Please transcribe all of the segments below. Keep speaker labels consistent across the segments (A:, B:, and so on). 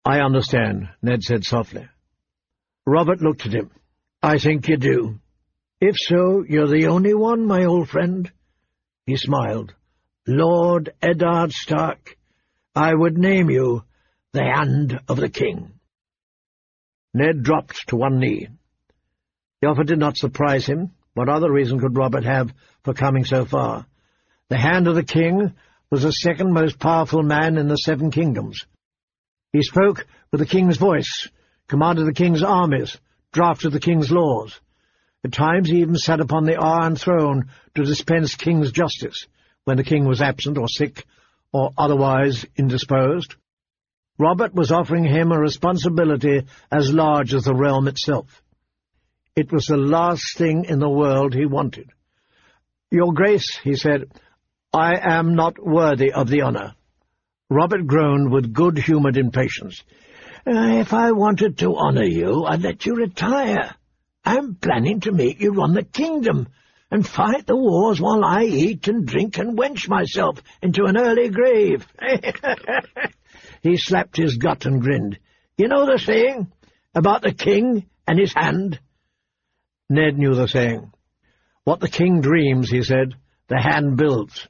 A: "I understand," Ned said softly. Robert looked at him. "I think you do. If so, you're the only one, my old friend." He smiled. "Lord Eddard Stark, I would name you the Hand of the King." Ned dropped to one knee. The offer did not surprise him. What other reason could Robert have for coming so far? The Hand of the King was the second most powerful man in the Seven Kingdoms. He spoke with the king's voice, commanded the king's armies, drafted the king's laws. At times he even sat upon the Iron Throne to dispense king's justice, when the king was absent or sick or otherwise indisposed. Robert was offering him a responsibility as large as the realm itself. It was the last thing in the world he wanted. "Your Grace," he said, "I am not worthy of the honour." Robert groaned with good-humoured impatience. "If I wanted to honour you, I'd let you retire. I'm planning to make you run the kingdom and fight the wars while I eat and drink and wench myself into an early grave." He slapped his gut and grinned. "You know the saying about the king and his hand?" Ned knew the saying. "What the king dreams," he said, "the hand builds."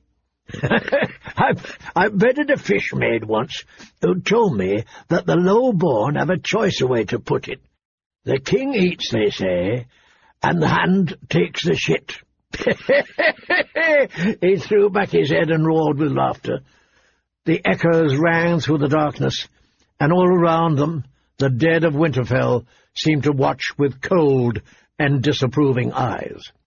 A: I've vetted a fish maid once who told me that the low-born have a choicer way to put it. The king eats, they say, and the hand takes the shit. He threw back his head and roared with laughter. The echoes rang through the darkness, and all around them the dead of Winterfell seemed to watch with cold and disapproving eyes.